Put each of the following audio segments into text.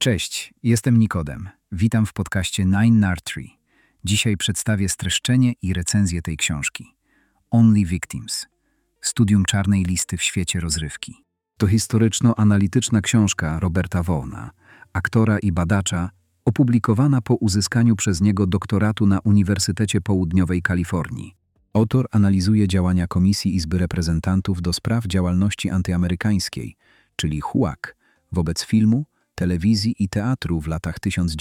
Cześć, jestem Nikodem. Witam w podcaście Nine Nard Tree. Dzisiaj przedstawię streszczenie i recenzję tej książki. Only Victims. Studium czarnej listy w świecie rozrywki. To historyczno-analityczna książka Roberta Vaughna, aktora i badacza, opublikowana po uzyskaniu przez niego doktoratu na Uniwersytecie Południowej Kalifornii. Autor analizuje działania Komisji Izby Reprezentantów do spraw działalności antyamerykańskiej, czyli HUAC, wobec filmu, telewizji i teatru w latach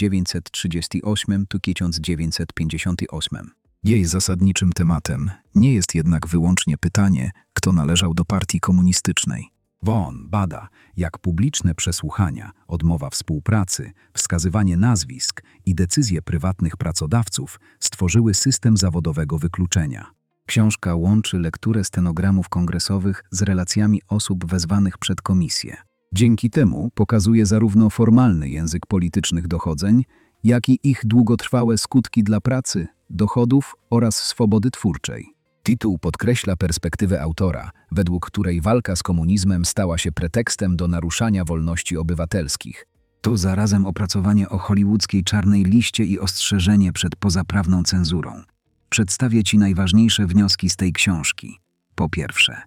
1938–1958. Jej zasadniczym tematem nie jest jednak wyłącznie pytanie, kto należał do partii komunistycznej. Vaughn bada, jak publiczne przesłuchania, odmowa współpracy, wskazywanie nazwisk i decyzje prywatnych pracodawców stworzyły system zawodowego wykluczenia. Książka łączy lekturę stenogramów kongresowych z relacjami osób wezwanych przed komisję. Dzięki temu pokazuje zarówno formalny język politycznych dochodzeń, jak i ich długotrwałe skutki dla pracy, dochodów oraz swobody twórczej. Tytuł podkreśla perspektywę autora, według której walka z komunizmem stała się pretekstem do naruszania wolności obywatelskich. To zarazem opracowanie o hollywoodzkiej czarnej liście i ostrzeżenie przed pozaprawną cenzurą. Przedstawię Ci najważniejsze wnioski z tej książki. Po pierwsze,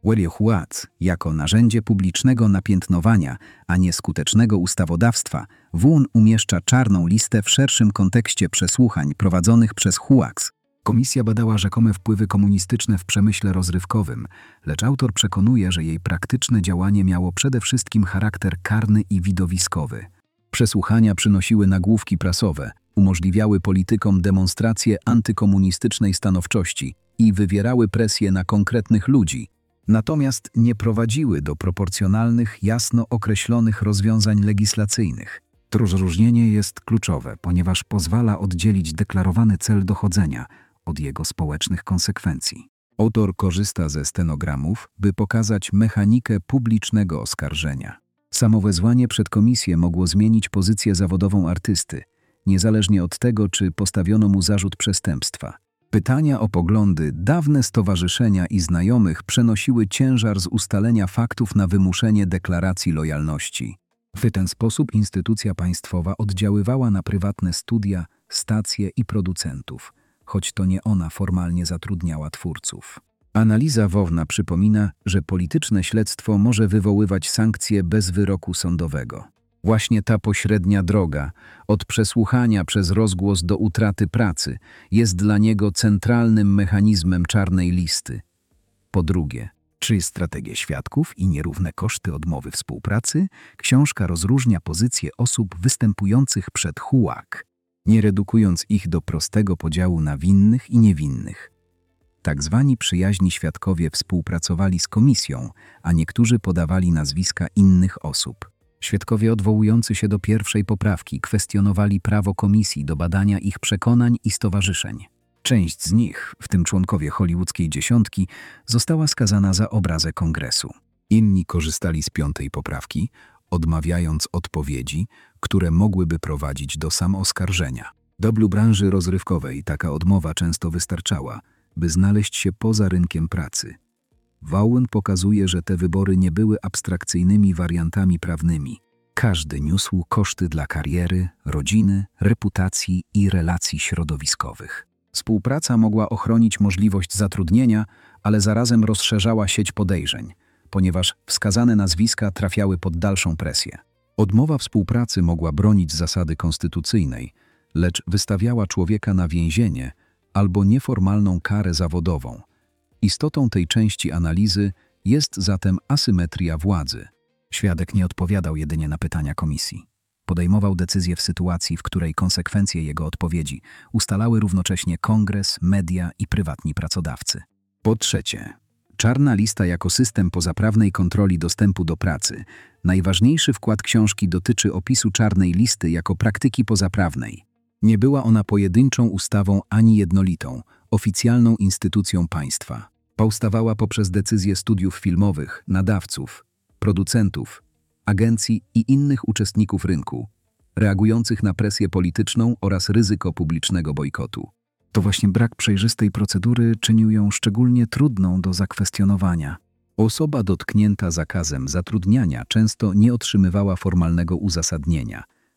HUAC jako narzędzie publicznego napiętnowania, a nie skutecznego ustawodawstwa, Vaughn umieszcza czarną listę w szerszym kontekście przesłuchań prowadzonych przez HUAC. Komisja badała rzekome wpływy komunistyczne w przemyśle rozrywkowym, lecz autor przekonuje, że jej praktyczne działanie miało przede wszystkim charakter karny i widowiskowy. Przesłuchania przynosiły nagłówki prasowe, umożliwiały politykom demonstrację antykomunistycznej stanowczości i wywierały presję na konkretnych ludzi, natomiast nie prowadziły do proporcjonalnych, jasno określonych rozwiązań legislacyjnych. To rozróżnienie jest kluczowe, ponieważ pozwala oddzielić deklarowany cel dochodzenia od jego społecznych konsekwencji. Autor korzysta ze stenogramów, by pokazać mechanikę publicznego oskarżenia. Samo wezwanie przed komisję mogło zmienić pozycję zawodową artysty, niezależnie od tego, czy postawiono mu zarzut przestępstwa. Pytania o poglądy, dawne stowarzyszenia i znajomych przenosiły ciężar z ustalenia faktów na wymuszenie deklaracji lojalności. W ten sposób instytucja państwowa oddziaływała na prywatne studia, stacje i producentów, choć to nie ona formalnie zatrudniała twórców. Analiza Vaughna przypomina, że polityczne śledztwo może wywoływać sankcje bez wyroku sądowego. Właśnie ta pośrednia droga, od przesłuchania przez rozgłos do utraty pracy, jest dla niego centralnym mechanizmem czarnej listy. Po drugie, czy strategie świadków i nierówne koszty odmowy współpracy, książka rozróżnia pozycje osób występujących przed HUAC, nie redukując ich do prostego podziału na winnych i niewinnych. Tak zwani przyjaźni świadkowie współpracowali z komisją, a niektórzy podawali nazwiska innych osób. Świadkowie odwołujący się do pierwszej poprawki kwestionowali prawo komisji do badania ich przekonań i stowarzyszeń. Część z nich, w tym członkowie hollywoodzkiej dziesiątki, została skazana za obrazę kongresu. Inni korzystali z piątej poprawki, odmawiając odpowiedzi, które mogłyby prowadzić do samooskarżenia. Dobru branży rozrywkowej taka odmowa często wystarczała, by znaleźć się poza rynkiem pracy. Vaughn pokazuje, że te wybory nie były abstrakcyjnymi wariantami prawnymi. Każdy niósł koszty dla kariery, rodziny, reputacji i relacji środowiskowych. Współpraca mogła ochronić możliwość zatrudnienia, ale zarazem rozszerzała sieć podejrzeń, ponieważ wskazane nazwiska trafiały pod dalszą presję. Odmowa współpracy mogła bronić zasady konstytucyjnej, lecz wystawiała człowieka na więzienie albo nieformalną karę zawodową. Istotą tej części analizy jest zatem asymetria władzy. Świadek nie odpowiadał jedynie na pytania komisji. Podejmował decyzje w sytuacji, w której konsekwencje jego odpowiedzi ustalały równocześnie kongres, media i prywatni pracodawcy. Po trzecie, czarna lista jako system pozaprawnej kontroli dostępu do pracy. Najważniejszy wkład książki dotyczy opisu czarnej listy jako praktyki pozaprawnej. Nie była ona pojedynczą ustawą ani jednolitą, oficjalną instytucją państwa. Powstawała poprzez decyzje studiów filmowych, nadawców, producentów, agencji i innych uczestników rynku, reagujących na presję polityczną oraz ryzyko publicznego bojkotu. To właśnie brak przejrzystej procedury czynił ją szczególnie trudną do zakwestionowania. Osoba dotknięta zakazem zatrudniania często nie otrzymywała formalnego uzasadnienia,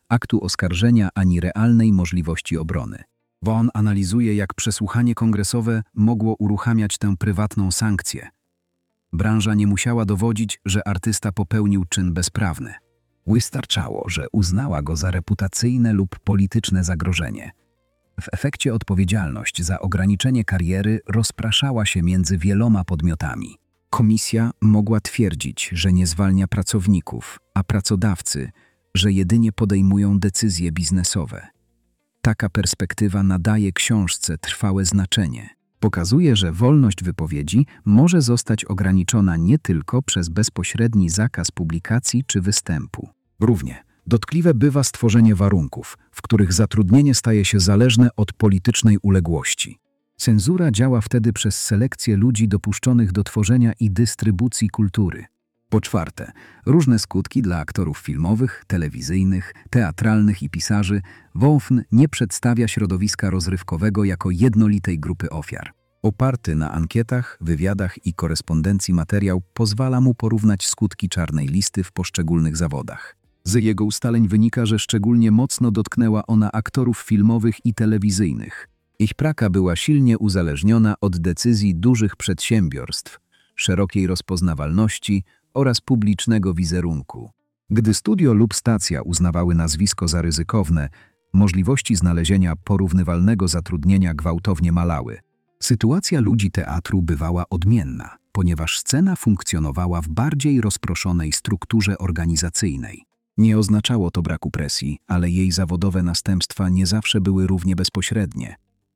aktu oskarżenia ani realnej możliwości obrony. Vaughn analizuje, jak przesłuchanie kongresowe mogło uruchamiać tę prywatną sankcję. Branża nie musiała dowodzić, że artysta popełnił czyn bezprawny. Wystarczało, że uznała go za reputacyjne lub polityczne zagrożenie. W efekcie odpowiedzialność za ograniczenie kariery rozpraszała się między wieloma podmiotami. Komisja mogła twierdzić, że nie zwalnia pracowników, a pracodawcy, że jedynie podejmują decyzje biznesowe. Taka perspektywa nadaje książce trwałe znaczenie. Pokazuje, że wolność wypowiedzi może zostać ograniczona nie tylko przez bezpośredni zakaz publikacji czy występu. Równie dotkliwe bywa stworzenie warunków, w których zatrudnienie staje się zależne od politycznej uległości. Cenzura działa wtedy przez selekcję ludzi dopuszczonych do tworzenia i dystrybucji kultury. Po czwarte, różne skutki dla aktorów filmowych, telewizyjnych, teatralnych i pisarzy. Vaughn nie przedstawia środowiska rozrywkowego jako jednolitej grupy ofiar. Oparty na ankietach, wywiadach i korespondencji materiał pozwala mu porównać skutki czarnej listy w poszczególnych zawodach. Z jego ustaleń wynika, że szczególnie mocno dotknęła ona aktorów filmowych i telewizyjnych. Ich praca była silnie uzależniona od decyzji dużych przedsiębiorstw, szerokiej rozpoznawalności oraz publicznego wizerunku. Gdy studio lub stacja uznawały nazwisko za ryzykowne, możliwości znalezienia porównywalnego zatrudnienia gwałtownie malały. Sytuacja ludzi teatru bywała odmienna, ponieważ scena funkcjonowała w bardziej rozproszonej strukturze organizacyjnej. Nie oznaczało to braku presji, ale jej zawodowe następstwa nie zawsze były równie bezpośrednie.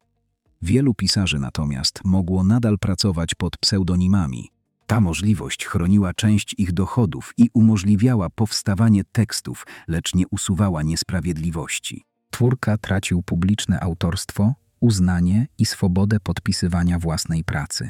Wielu pisarzy natomiast mogło nadal pracować pod pseudonimami. Ta możliwość chroniła część ich dochodów i umożliwiała powstawanie tekstów, lecz nie usuwała niesprawiedliwości. Twórca tracił publiczne autorstwo, uznanie i swobodę podpisywania własnej pracy.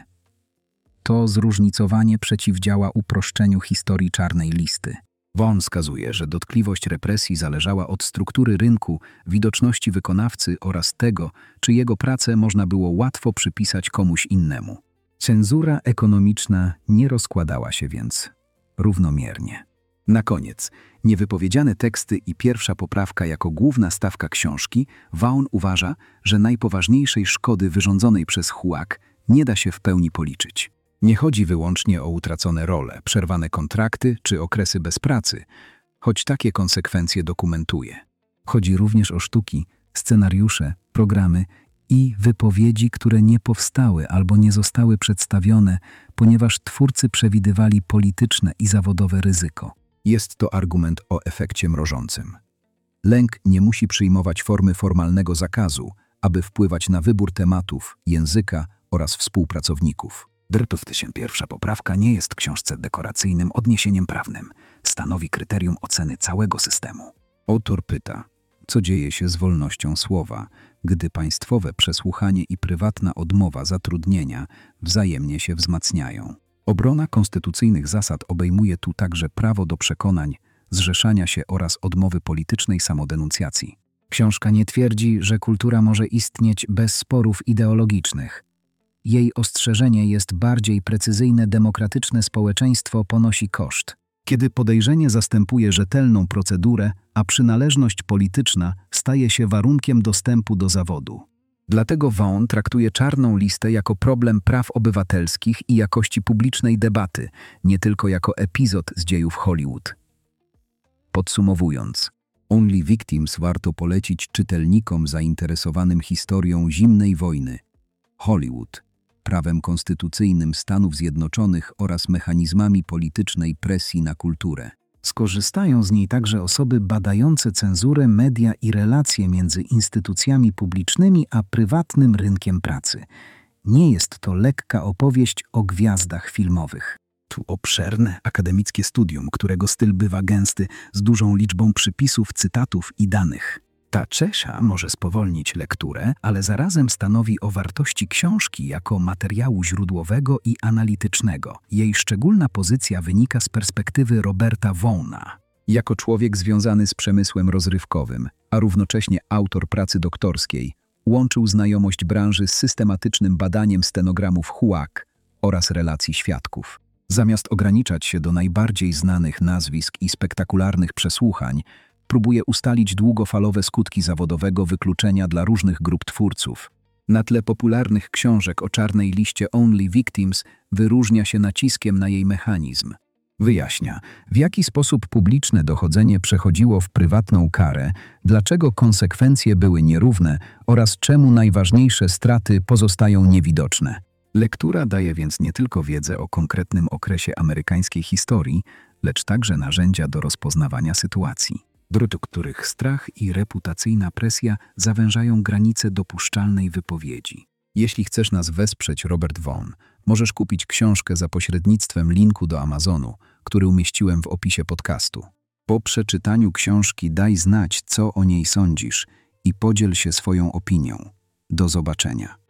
To zróżnicowanie przeciwdziała uproszczeniu historii czarnej listy. Vaughn wskazuje, że dotkliwość represji zależała od struktury rynku, widoczności wykonawcy oraz tego, czy jego pracę można było łatwo przypisać komuś innemu. Cenzura ekonomiczna nie rozkładała się więc równomiernie. Na koniec, niewypowiedziane teksty i pierwsza poprawka jako główna stawka książki. Vaughn uważa, że najpoważniejszej szkody wyrządzonej przez HUAC nie da się w pełni policzyć. Nie chodzi wyłącznie o utracone role, przerwane kontrakty czy okresy bez pracy, choć takie konsekwencje dokumentuje. Chodzi również o sztuki, scenariusze, programy i wypowiedzi, które nie powstały albo nie zostały przedstawione, ponieważ twórcy przewidywali polityczne i zawodowe ryzyko. Jest to argument o efekcie mrożącym. Lęk nie musi przyjmować formy formalnego zakazu, aby wpływać na wybór tematów, języka oraz współpracowników. Pierwsza poprawka nie jest książce dekoracyjnym odniesieniem prawnym. Stanowi kryterium oceny całego systemu. Autor pyta, co dzieje się z wolnością słowa, gdy państwowe przesłuchanie i prywatna odmowa zatrudnienia wzajemnie się wzmacniają. Obrona konstytucyjnych zasad obejmuje tu także prawo do przekonań, zrzeszania się oraz odmowy politycznej samodenuncjacji. Książka nie twierdzi, że kultura może istnieć bez sporów ideologicznych. Jej ostrzeżenie jest bardziej precyzyjne: demokratyczne społeczeństwo ponosi koszt. Kiedy podejrzenie zastępuje rzetelną procedurę, a przynależność polityczna staje się warunkiem dostępu do zawodu. Dlatego Vaughn traktuje czarną listę jako problem praw obywatelskich i jakości publicznej debaty, nie tylko jako epizod z dziejów Hollywood. Podsumowując, Only Victims warto polecić czytelnikom zainteresowanym historią zimnej wojny, Hollywood, prawem konstytucyjnym Stanów Zjednoczonych oraz mechanizmami politycznej presji na kulturę. Skorzystają z niej także osoby badające cenzurę, media i relacje między instytucjami publicznymi a prywatnym rynkiem pracy. Nie jest to lekka opowieść o gwiazdach filmowych. Tu obszerne, akademickie studium, którego styl bywa gęsty, z dużą liczbą przypisów, cytatów i danych. Ta czesza może spowolnić lekturę, ale zarazem stanowi o wartości książki jako materiału źródłowego i analitycznego. Jej szczególna pozycja wynika z perspektywy Roberta Vaughtna. Jako człowiek związany z przemysłem rozrywkowym, a równocześnie autor pracy doktorskiej, łączył znajomość branży z systematycznym badaniem stenogramów HUAC oraz relacji świadków. Zamiast ograniczać się do najbardziej znanych nazwisk i spektakularnych przesłuchań, próbuje ustalić długofalowe skutki zawodowego wykluczenia dla różnych grup twórców. Na tle popularnych książek o czarnej liście Only Victims wyróżnia się naciskiem na jej mechanizm. Wyjaśnia, w jaki sposób publiczne dochodzenie przechodziło w prywatną karę, dlaczego konsekwencje były nierówne oraz czemu najważniejsze straty pozostają niewidoczne. Lektura daje więc nie tylko wiedzę o konkretnym okresie amerykańskiej historii, lecz także narzędzia do rozpoznawania sytuacji, w których strach i reputacyjna presja zawężają granice dopuszczalnej wypowiedzi. Jeśli chcesz nas wesprzeć, Robert Vaughn, możesz kupić książkę za pośrednictwem linku do Amazonu, który umieściłem w opisie podcastu. Po przeczytaniu książki daj znać, co o niej sądzisz i podziel się swoją opinią. Do zobaczenia.